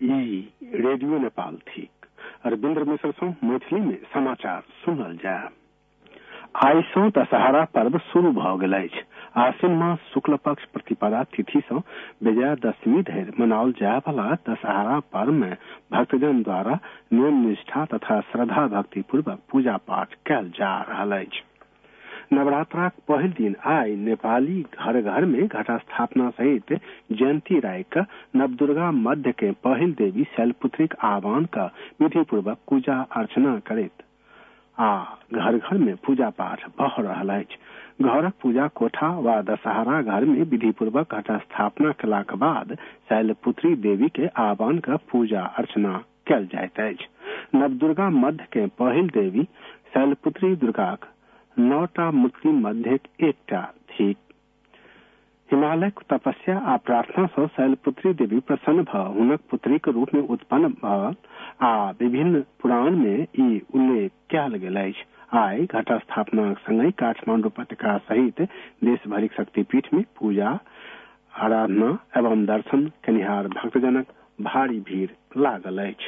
Radio Nepal थी। अरविंद मिश्र से मैथिली में समाचार सुनल जाए। आई से दशहरा पर्व शुरू भ गेल अछि। आश्विन मास शुक्ल पक्ष प्रतिपदा तिथि से विजयादशमी धरि मनाओल जाय वाला दशहरा पर्व में भक्तजन द्वारा नियम निष्ठा तथा श्रद्धा भक्ति पूर्वक पूजा पाठ कयल जा रहल अछि। नवरात्राक पहिल दिन आई नेपाली घर घर में घटा स्थापना सहित जयंती राय का नवदुर्गा मध्य के पहिल देवी शैलपुत्रीक आह्वान का विधि पूर्वक पूजा अर्चना करैत घर घर में पूजा पाठ भऽ रहल अछि। घरक पूजा कोठा व दशहरा घर में विधि पूर्वक घटा स्थापना कलाक बाद शैलपुत्री देवी के आह्वान का पूजा अर्चना कयल जाइत अछि। नवदुर्गा मध्य के पहिल देवी शैलपुत्री दुर्गाक 9टा मूर्ति मध्य एकटा थी। हिमालय तपस्या आ प्रार्थना से शैलपुत्री देवी प्रसन्न भ हुनक पुत्री के रूप में उत्पन्न भऽ विभिन्न पुराण में ई उल्लेख कयल गेल अछि। आई घटा स्थापना संगे काठमांडू उपत्यका सहित देश भरिक शक्तिपीठ में पूजा आराधना एवं दर्शन कनिहार भक्तजनक भारी भीड़ लागल अछि।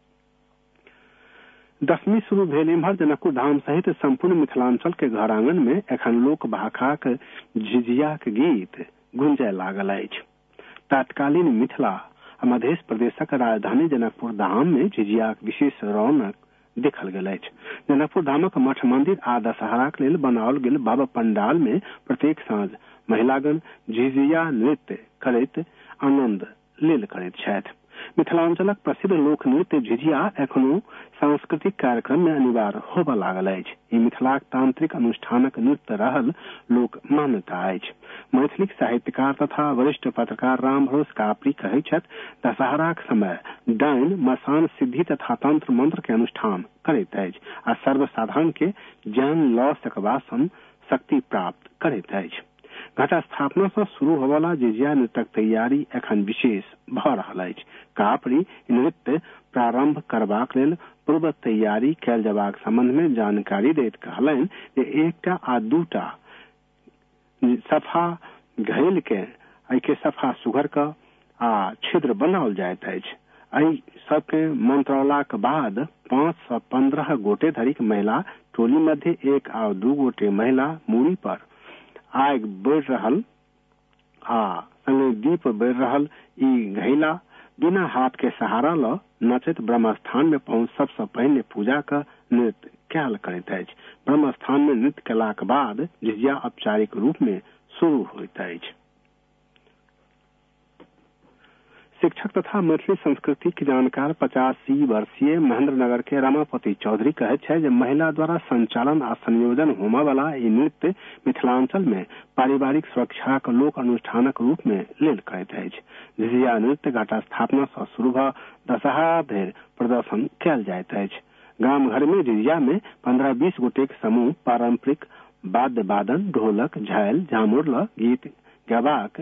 दशमी शुरू भेल इम्हर जनकपुर धाम सहित संपूर्ण मिथिलांचल के घर आंगन में एखन लोक भाखाक झिझियाक गीत गुंजय लागल अछि। तत्कालीन मिथिला आ मध्य प्रदेशक राजधानी जनकपुर धाम में झिझियाक विशेष रौनक देखल गेल अछि। जनकपुर धामक मठ मंदिर आ दशहराक लेल बनाओल गेल भव्य पंडाल में प्रत्येक साँझ महिलागण झिझिया नृत्य करैत आनंद लेल करैत छथि। मिथिलांचलक प्रसिद्ध लोक नृत्य झिझिया एखनो सांस्कृतिक कार्यक्रम में अनिवार्य होबय लागल अछि। ई मिथिलाक तांत्रिक अनुष्ठानक नृत्य रहल लोक मान्यता अछि। मैथिलिक साहित्यकार तथा वरिष्ठ पत्रकार राम भरोस कापरी कहैत छथि, दशहराक समय डाइन मसान सिद्धि तथा तंत्र मंत्र के अनुष्ठान करैत अछि आ सर्वसाधारण के जान लऽ सकबा सन शक्ति प्राप्त करैत अछि। घटा स्थापना से शुरू होवला झिझिया नृत्यक तैयारी एखन विशेष भऽ रहल अछि। कापरी नृत्य प्रारंभ करबाक लेल पूर्व तैयारी कयल जबाक संबंध में जानकारी दैत कहलनि जे एकटा आ दूटा सफा घैल के एके सफा सुघर के छिद्र बनाओल जाइत अछि। एहि सबके मंत्रौलाक बाद 5 से 15 गोटे धरिक महिला टोली मध्य 1 आ 2 गोटे महिला मूड़ी पर आग बढ़ रहल संगे दीप बढ़ रहल ई घैला बिना हाथ के सहारा ल नचैत ब्रह्मस्थान में पहुंच सबसे पहले पूजा का नृत्य कयल करैत अछि। ब्रह्मस्थान में नृत्य कलाक बाद झिझिया औपचारिक रूप में शुरू होइत अछि। शिक्षक तथा मैथिली संस्कृति के जानकार 85 वर्षीय महेंद्रनगर के रमापति चौधरी कहैत छै जे महिला द्वारा संचालन आ संयोजन होमय वाला ई नृत्य मिथिलांचल में पारिवारिक सुरक्षा के लोक अनुष्ठानक रूप में लेल करैत अछि। झिझिया नृत्य घटा स्थापना से शुरू भ दशहरा धरि प्रदर्शन कयल जाइत अछि। गाम घर में झिझिया में 15-20 गोटे के समूह पारंपरिक वाद्य वादन ढोलक झायल झामुर ल गीत गयबाक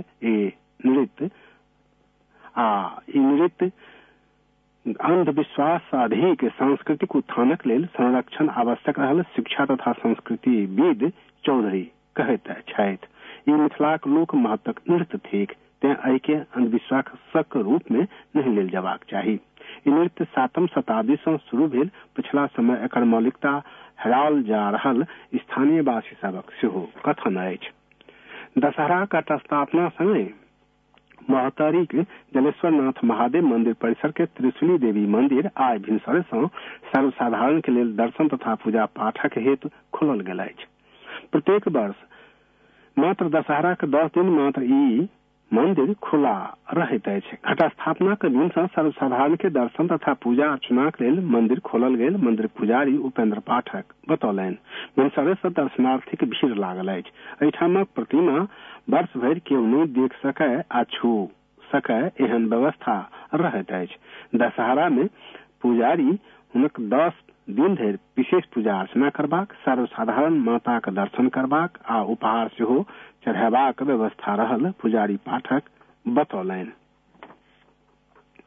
नृत्य अंधविश्वास अधिक सांस्कृतिक उत्थानक लेल संरक्षण आवश्यक रहल शिक्षा तथा संस्कृतिविद चौधरी कहैत छथि। ई मिथिलाक लोक महत्वक नृत्य थिक, तें एहि के अंधविश्वासक रूप में नहीं लेल जबाक चाही। ई नृत्य 7वीं शताब्दी से शुरू भेल। पिछला समय एकर मौलिकता हेराल जा रहल स्थानीय वासी सबक सेहो कथन अछि। दशहरा घटा स्थापना संगे महतारी के जलेश्वरनाथ महादेव मंदिर परिसर के त्रिशूली देवी मंदिर आइ भिनसरे से सर्वसाधारण के लेल दर्शन तथा पूजा पाठक हेतु खोलल गेल अछि। प्रत्येक वर्ष मात्र दशहरा के 10 दिन मात्र ई मंदिर खुला रहैत अछि। घटा स्थापना के दिन से सर्वसाधारण के दर्शन तथा पूजा अर्चना के लेल मंदिर खोलल गेल। मंदिर पुजारी उपेंद्र पाठक बतौलनि, भिनसरे से दर्शनार्थी के भीड़ लागल अछि। एहिठामक प्रतिमा वर्ष भरि केओ नहीं देख सकै आ छू सकै एहन व्यवस्था रहैत अछि। दशहरा में पुजारी हुनक 10 दिन धरि विशेष पूजा अर्चना करबाक, सर्वसाधारण माता के दर्शन करबाक आ उपहार सेहो चढ़ेबाक व्यवस्था रहल पुजारी पाठक बतौलनि।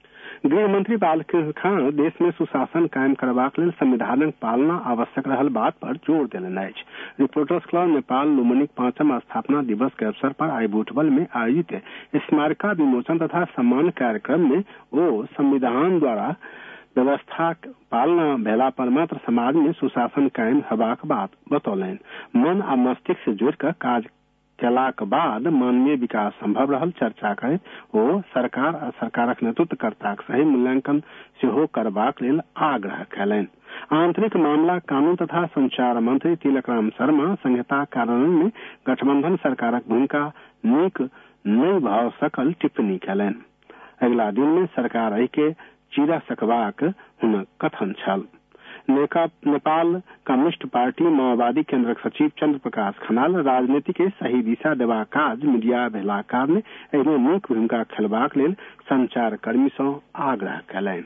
गृह मंत्री बालकृष्ण खान देश में सुशासन कायम करबाक लेल संविधानक पालना आवश्यक रहल बात पर जोर देलनि अछि। रिपोर्टर्स क्लब नेपाल लुम्बिनीक 5म स्थापना दिवस के अवसर पर आइ बुटवल में आयोजित स्मारिका विमोचन तथा सम्मान कार्यक्रम में ओ संविधान द्वारा व्यवस्था पालना भेला पर मात्र समाज में सुशासन कायम हेबाक बात बतौलनि। मन आ मस्तिष्क से जोड़कर काज केलाक बाद मानवीय विकास संभव रहल चर्चा करैत ओ सरकार आ सरकारक नेतृत्वकर्ताक सही मूल्यांकन सेहो करबाक लेल आग्रह कयलनि। आंतरिक मामला कानून तथा संचार मंत्री तिलकराम शर्मा संहिता कार्यान्वयन में गठबंधन सरकारक भूमिका नीक नहीं भऽ सकल टिप्पणी कयलनि। अगिला दिन में सरकार एहि के चीरा सकबाक हुनक कथन छल। नेपाल कम्युनिस्ट पार्टी माओवादी केंद्रक सचिव चंद्र प्रकाश खनाल राजनीति के सही दिशा देबाक काज मीडिया भेला कारणे एहिमे नीक भूमिका खेलबाक लेल संचार कर्मी सँ आग्रह कयलनि।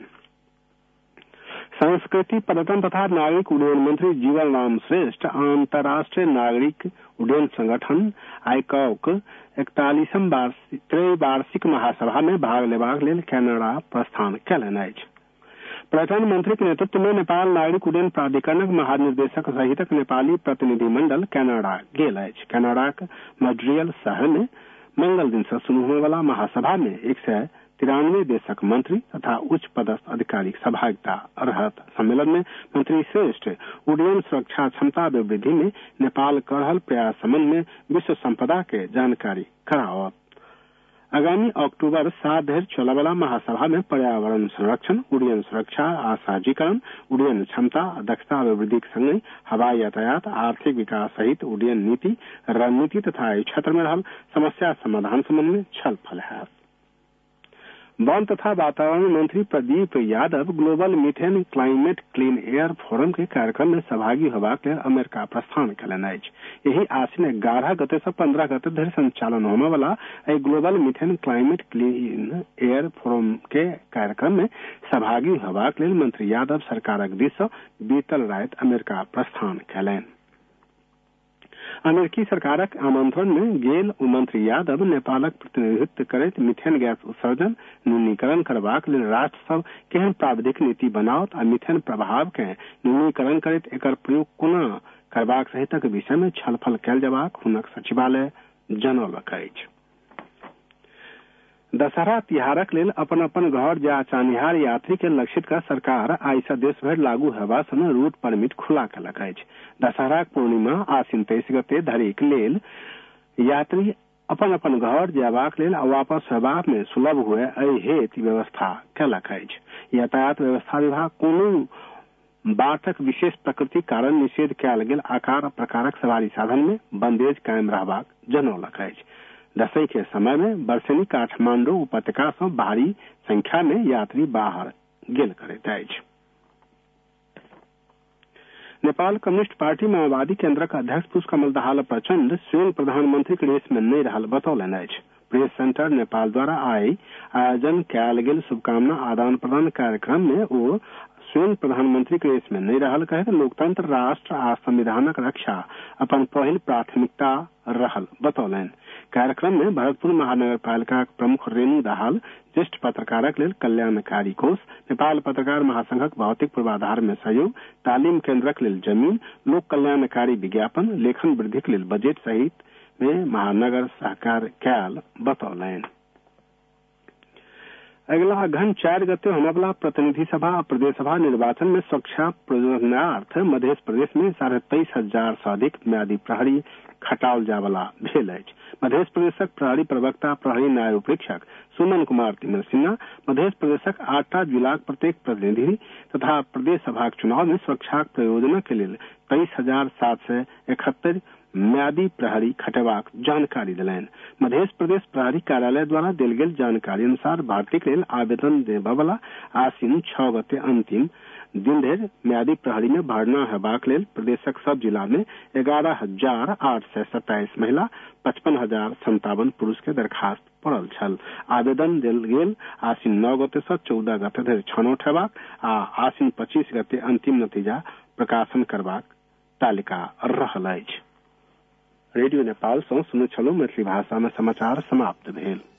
संस्कृति पर्यटन तथा नागरिक उड्डयन मंत्री जीवन राम श्रेष्ठ अंतर्राष्ट्रीय नागरिक उड्डयन संगठन आईकॉक 41वीं त्रैवार्षिक महासभा में भाग लेबाक लेल कनाडा प्रस्थान कयलनि अछि। पर्यटन मंत्री के नेतृत्व में नेपाल नागरिक उड्डयन प्राधिकरणक महानिर्देशक सहितक नेपाली प्रतिनिधि मंडल कनाडा गेल अछि। कनाडाक मॉन्ट्रियल शहर में मंगल दिन से शुरू होने वाला महासभा में 193 देशक मंत्री तथा उच्च पदस्थ अधिकारी सहभागिता रहत। सम्मेलन में मंत्री श्रेष्ठ उड्डयन सुरक्षा क्षमता वृद्धि में नेपाल कर रहल प्रयास संबंध में विश्व संपदा के जानकारी करावत। आगामी अक्टूबर 7 धरि चले वाला महासभा में पर्यावरण संरक्षण, उड्डयन सुरक्षा आ सहजीकरण, उड्डयन क्षमता दक्षता वृद्धि के संगे हवाई यातायात, आर्थिक विकास सहित उड्डयन नीति रणनीति तथा एहि क्षेत्र में रहल समस्या समाधान संबंध में छलफल है। वन तथा वातावरण मंत्री Pradeep Yadav global methane climate clean air forum के कार्यक्रम में सहभागी होबाक लेल अमेरिका प्रस्थान कयलनि अछि। यही आश्विन 11 गते से 15 गते धरि संचालन होने वाला एहि global methane climate clean air forum के कार्यक्रम में सहभागी होबाक लेल मंत्री यादव सरकारक दिस सँ बीतल राति अमेरिका प्रस्थान कयलनि। अमेरिकी सरकारक आमंत्रण में गेल मंत्री यादव नेपालक प्रतिनिधित्व करैत मीथेन गैस उत्सर्जन न्यूनीकरण करबाक लेल राष्ट्र सब केहन प्राविधिक नीति बनाओत आ मीथेन प्रभाव के न्यूनीकरण करैत एकर प्रयोग कोना करबाक सहितक विषय में छलफल कयल जेबाक हुनक सचिवालय जनौलक अछि। दशहरा तिहारक लेल अपन अपन घर जा चाहनिहार यात्री के लक्षित कर सरकार आइ सँ देश भरि लागू हेबा सँ रूट परमिट खुला कयलक अछि। दशहरा पूर्णिमा आश्विन 23 गते धरिक लेल यात्री अपन अपन घर जयबाक लेल आ वापस हेबा में सुलभ हुए एहि हेतु व्यवस्था कयलक अछि। यातायात व्यवस्था विभाग कोनो बातक विशेष प्रकृति कारण निषेध कयल गेल आकार आ प्रकारक सवारी साधन में बंदेज कायम रहबाक जनौलक अछि। दशहरा के समय में वर्षेनी काठमांडू उपत्यका से भारी संख्या में यात्री बाहर गेल करैत अछि। नेपाल कम्युनिस्ट पार्टी माओवादी केंद्रक अध्यक्ष पुष्पकमल दाहाल प्रचंड स्वयं प्रधानमंत्री के रेस में नहीं रहल बतौलनि अछि। प्रेस सेंटर नेपाल द्वारा आई आयोजन कयल गेल शुभकामना आदान प्रदान कार्यक्रम में ओ स्वयं प्रधानमंत्री के रेस में नहीं रहल कहैत लोकतंत्र राष्ट्र आ संविधानक रक्षा अपन पहिल प्राथमिकता रहल बतौलनि। कार्यक्रम में भरतपुर महानगर पालिका प्रमुख रेणु दाहाल, ज्येष्ठ पत्रकारक लेल कल्याणकारी कोष, नेपाल पत्रकार महासंघक भौतिक पूर्वाधार में सहयोग, तालीम केंद्रक लेल जमीन, लोक कल्याणकारी विज्ञापन, लेखन वृद्धिक लेल बजट सहित में महानगर सहकार कयल बतौलनि। अगला घन 4 गते होने वाला प्रतिनिधि सभा और प्रदेश सभा निर्वाचन में सुरक्षा प्रयोजनार्थ मध्य प्रदेश में 23,500 से अधिक म्यादी प्रहरी खटाओल जावला भेल अछि। मध्य प्रदेशक प्रहरी प्रवक्ता प्रहरी न्याय परीक्षक सुमन कुमार तिमर सिन्हा मध्य प्रदेशक 8टा जिलाक प्रत्येक प्रतिनिधि तथा प्रदेश सभा चुनाव में सुरक्षा प्रयोजन के लिए 23,771 म्यादी प्रहरी खटेबाक जानकारी दिलैन। मध्य प्रदेश प्रहरी कार्यालय द्वारा दिल गेल जानकारी अनुसार भर्ती के लिए आवेदन देबय वाला आश्विन 6 गते अंतिम दिन धरि म्यादी प्रहरी में भरना हेबाक लेल प्रदेशक सब जिला में 11,827 महिला 55,057 पुरुष के दरखास्त पड़ल छल। आवेदन दिल गेल आश्विन 9 गते से 14 गते धरि छनौट हेबाक आ आश्विन 25 गते अंतिम नतीजा प्रकाशन करबाक तालिका रहल अछि। रेडियो नेपाल सँ सुनैत छलहुँ। मैथिली भाषा में समाचार समाप्त भेल।